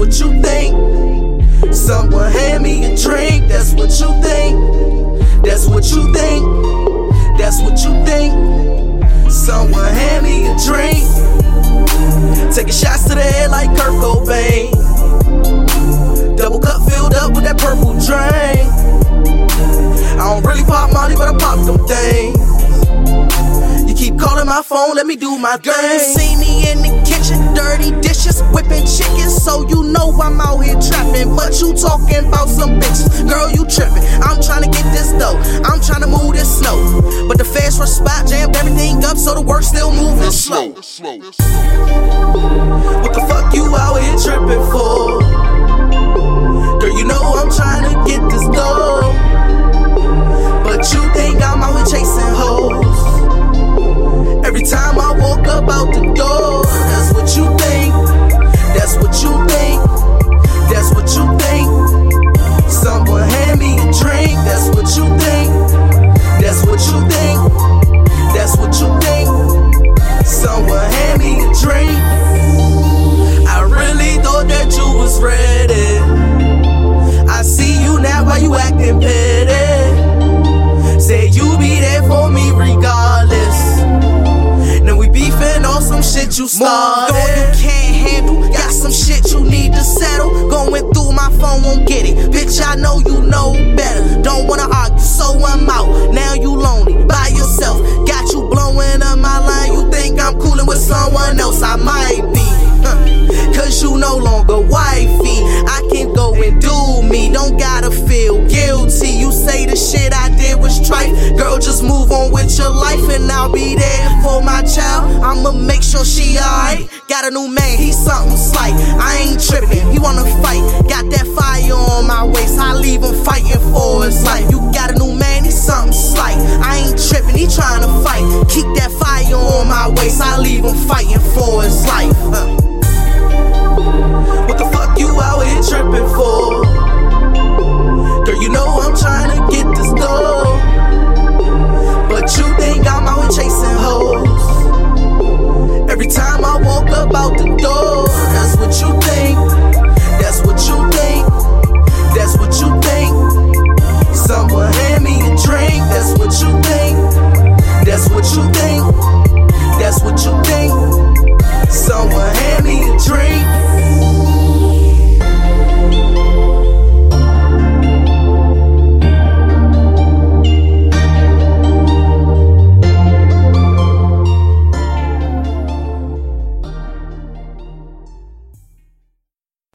what you think. Someone hand me a drink, that's what you think. That's what you think. That's what you think. Someone hand me a drink. Taking shots to the head like Kurt Cobain. Double cup filled up with that purple drink. I don't really pop Molly, but I pop them things. You keep calling my phone, let me do my thing. Girl, you see me in the kitchen, dirty dishes, whipping chicken, so you know I'm out here trapping. But you talking about some bitches, girl, you tripping. I'm trying to get this dough, I'm trying to move this snow. But the fast rush spot jammed everything up, so the work still moving slow. What the fuck you out here tripping for? Girl, you know I'm trying to get this dough, but you think I'm out here chasing hoes. Every time I walk up out the door, that's what you think. That's what you think. That's what you think. Someone hand me a drink, that's what you think. That's what you think. That's what you think. Someone hand me a drink. I really thought that you was ready. I see you now, why you acting petty? Say you be there for me regardless. Now we beefing on some shit you started. More you can't handle, got some shit you need to settle. Going through my phone, won't get it. Bitch, I know you know better. Don't wanna argue, so I'm out. Now you lonely, by yourself. Got you blowing up my line. You think I'm coolin' with someone else? I might be, cause you no longer wifey. I can go and do me, don't gotta feel guilty. You say the shit I did was trife. Girl, just move on with your life and I'll be there for my child. I'ma make sure she alright. Got a new man, he's something slight. I ain't tripping, he wanna fight. Got that fire on my waist, I leave him fighting for his life. You got a new man, he's something slight. I ain't tripping, he trying to fight. Keep that fire on my waist, I leave him fighting for his life.